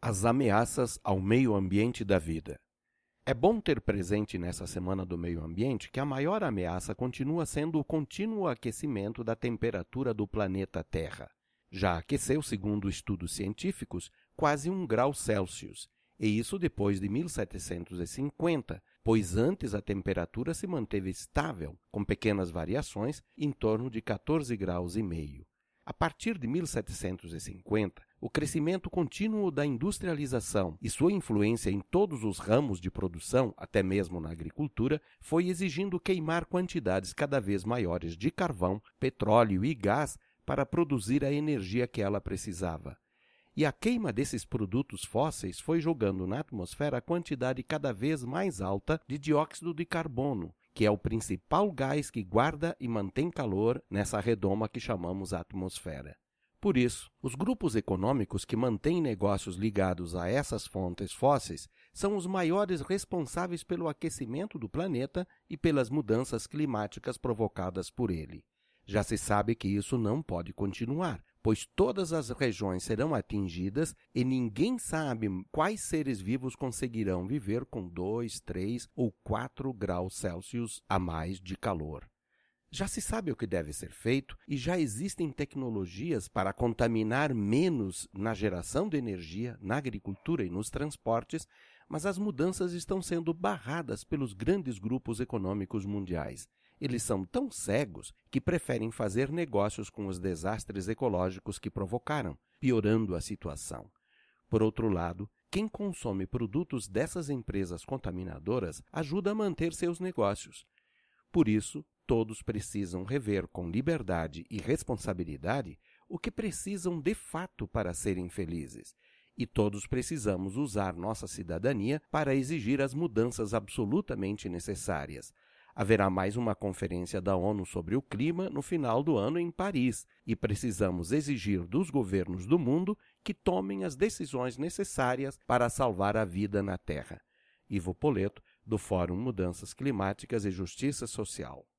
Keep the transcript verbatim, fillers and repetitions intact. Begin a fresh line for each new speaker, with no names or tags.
As ameaças ao meio ambiente da vida. É bom ter presente nessa Semana do Meio Ambiente que a maior ameaça continua sendo o contínuo aquecimento da temperatura do planeta Terra. Já aqueceu, segundo estudos científicos, quase um grau Celsius, e isso depois de mil setecentos e cinquenta, pois antes a temperatura se manteve estável, com pequenas variações, em torno de quatorze graus e meio. A partir de mil setecentos e cinquenta, o crescimento contínuo da industrialização e sua influência em todos os ramos de produção, até mesmo na agricultura, foi exigindo queimar quantidades cada vez maiores de carvão, petróleo e gás para produzir a energia que ela precisava. E a queima desses produtos fósseis foi jogando na atmosfera a quantidade cada vez mais alta de dióxido de carbono, que é o principal gás que guarda e mantém calor nessa redoma que chamamos atmosfera. Por isso, os grupos econômicos que mantêm negócios ligados a essas fontes fósseis são os maiores responsáveis pelo aquecimento do planeta e pelas mudanças climáticas provocadas por ele. Já se sabe que isso não pode continuar, pois todas as regiões serão atingidas e ninguém sabe quais seres vivos conseguirão viver com dois, três ou quatro graus Celsius a mais de calor. Já se sabe o que deve ser feito e já existem tecnologias para contaminar menos na geração de energia, na agricultura e nos transportes, mas as mudanças estão sendo barradas pelos grandes grupos econômicos mundiais. Eles são tão cegos que preferem fazer negócios com os desastres ecológicos que provocaram, piorando a situação. Por outro lado, quem consome produtos dessas empresas contaminadoras ajuda a manter seus negócios. Por isso, todos precisam rever com liberdade e responsabilidade o que precisam de fato para serem felizes. E todos precisamos usar nossa cidadania para exigir as mudanças absolutamente necessárias. Haverá mais uma conferência da ONU sobre o clima no final do ano em Paris e precisamos exigir dos governos do mundo que tomem as decisões necessárias para salvar a vida na Terra. Ivo Poleto, do Fórum Mudanças Climáticas e Justiça Social.